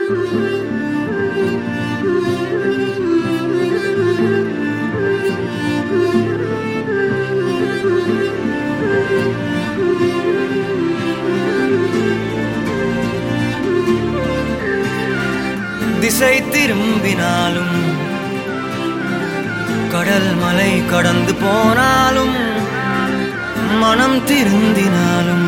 திசை திரும்பினாலும் கடல் மலை கடந்து போனாலும் மனம் திருந்தினாலும்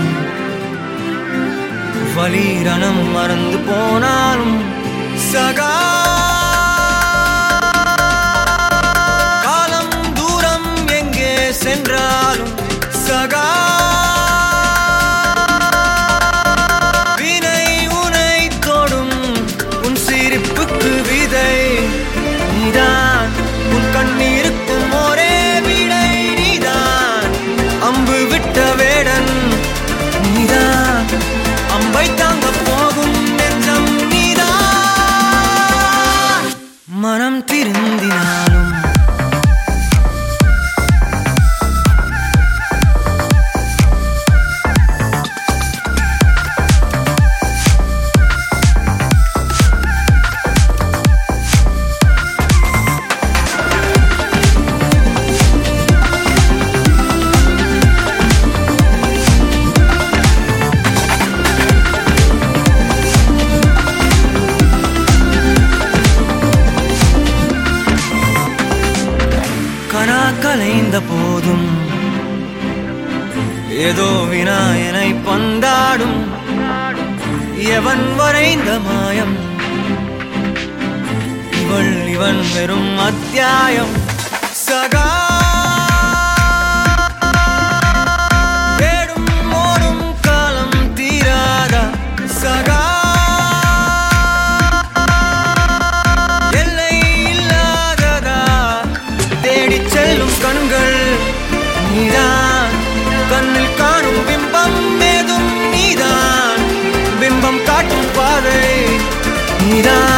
வலி ரணம் மறந்து போனாலும் சகா காலம் தூரம் எங்கே சென்றாலும் சகா வினை உனை தொடும் உன் சிரிப்புக்கு விதை நீதான் உன் கண்ணீருக்கும் ஒரே விடை நீதான் அம்பு விட்ட வேடன் நீதான் அம்பை தாங்க போகும் நெஞ்சம் நீதான் மனம் திருந்தினாலும் கலைந்த போதும் ஏதோ விநாயனை பந்தாடும் எவன் வரைந்த மாயம் இவன் வெறும் அத்தியாயம் சகா தேடும் ஓடும் காலம் தீராதா சகா செல்லும் கண்கள் நீதான் கண்ணில் காணும் பிம்பம் ஏதும் நீதான் பிம்பம் காட்டும் பாதை நீதான்